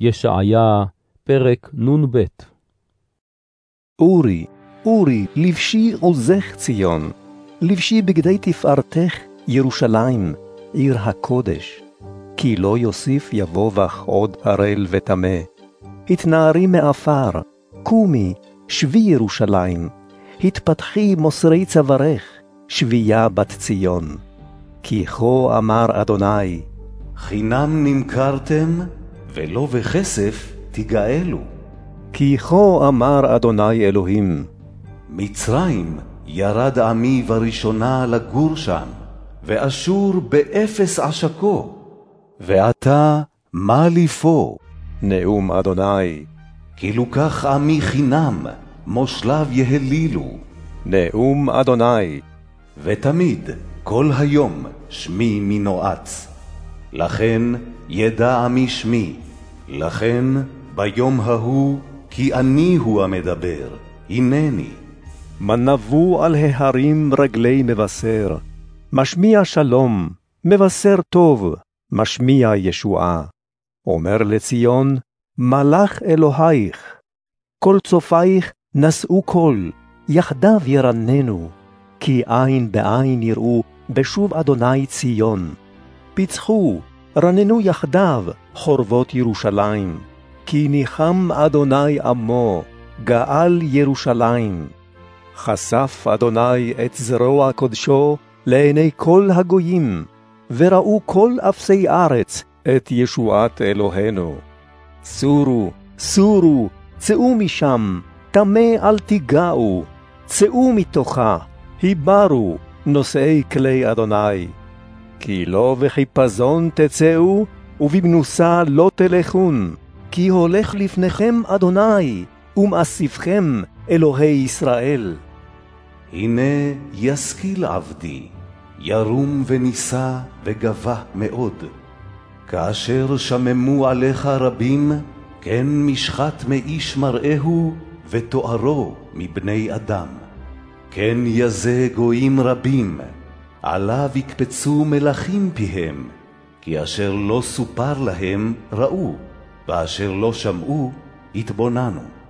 ישעיה, פרק נ"ב. אורי, אורי, לבשי עוזך ציון, לבשי בגדי תפארתך ירושלים, עיר הקודש. כי לא יוסיף יבוא בך עוד ערל וטמא. התנערי מעפר, קומי, שבי ירושלים, התפתחי מוסרי צווארך, שבייה בת ציון. כי כה אמר אדוני, חינם נמכרתם, ולא בכסף תגאלו. כי כה אמר אדוני אלוהים, מצרים ירד עמי בראשונה לגור שם, ואשור באפס עשקו. ועתה מה לי פה? נאום אדוני. כי לוקח עמי חינם, מושליו יהלילו. נאום אדוני. ותמיד, כל היום, שמי מנועץ. לכן ידע עמי שמי, לכן ביום ההוא, כי אני הוא המדבר, הנני. מנבו על ההרים רגלי מבשר, משמיע שלום, מבשר טוב, משמיע ישועה. אומר לציון, מלאך אלוהיך, כל צופייך נשאו קול, יחדיו ירננו, כי עין בעין יראו בשוב אדוני ציון. פיצחו, רננו יחדיו חורבות ירושלים, כי ניחם אדוני עמו, גאל ירושלים. חשף אדוני את זרוע קודשו לעיני כל הגויים, וראו כל אפסי ארץ את ישועת אלוהינו. סורו, סורו, צאו משם, טמא אל תיגעו, צאו מתוכה, היברו, נושאי כלי אדוני. כי לא בחיפזון תצאו, ובמנוסה לא תלכון, כי הולך לפניכם אדוני, ומאסיפכם אלוהי ישראל. הנה ישכיל עבדי, ירום וניסה וגבה מאוד. כאשר שממו עליך רבים, כן משחת מאיש מראהו, ותוארו מבני אדם. כן יזה גויים רבים, עליו יקפצו מלכים פיהם, כי אשר לא סופר להם ראו, ואשר לא שמעו התבוננו.